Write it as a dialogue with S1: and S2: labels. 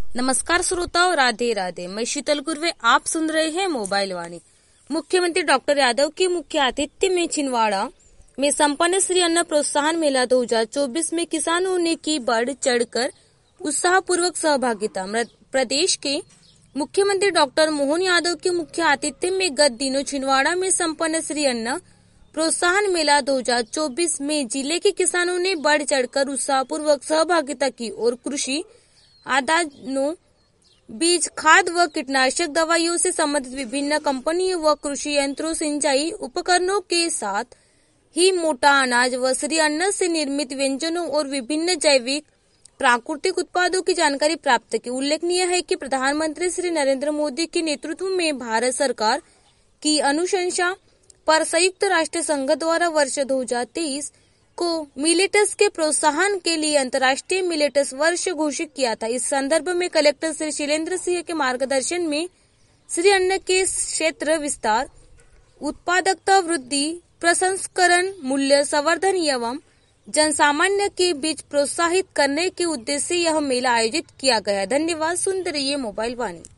S1: नमस्कार श्रोताओं, राधे राधे। मैं शीतल गुर्वे, आप सुन रहे हैं मोबाइल वाणी। मुख्यमंत्री डॉक्टर यादव के मुख्य आतिथ्य में छिंदवाड़ा में संपन्न श्री अन्न प्रोत्साहन मेला 2024 में किसानों ने की बढ़ चढ़कर उत्साहपूर्वक सहभागिता। प्रदेश के मुख्यमंत्री डॉक्टर मोहन यादव के मुख्य आतिथ्य में गत दिनों छिंदवाड़ा में संपन्न श्री अन्न प्रोत्साहन मेला 2024 में जिले के किसानों ने बढ़ चढ़कर उत्साहपूर्वक सहभागिता की और कृषि आदानों, बीज, खाद व कीटनाशक दवाइयों से संबंधित विभिन्न कंपनियों व कृषि यंत्रों, सिंचाई उपकरणों के साथ ही मोटा अनाज व श्री अन्न से निर्मित व्यंजनों और विभिन्न जैविक प्राकृतिक उत्पादों की जानकारी प्राप्त की। उल्लेखनीय है कि प्रधानमंत्री श्री नरेंद्र मोदी के नेतृत्व में भारत सरकार की अनुशंसा पर संयुक्त राष्ट्र संघ द्वारा वर्ष 2023 को मिलेट्स के प्रोत्साहन के लिए अंतर्राष्ट्रीय मिलेट्स वर्ष घोषित किया था। इस संदर्भ में कलेक्टर श्री शैलेंद्र सिंह के मार्गदर्शन में श्री अन्न के क्षेत्र विस्तार, उत्पादकता वृद्धि, प्रसंस्करण, मूल्य संवर्धन एवं जनसामान्य के बीच प्रोत्साहित करने के उद्देश्य से यह मेला आयोजित किया गया। धन्यवाद। सुनते रहिए मोबाइल वाणी।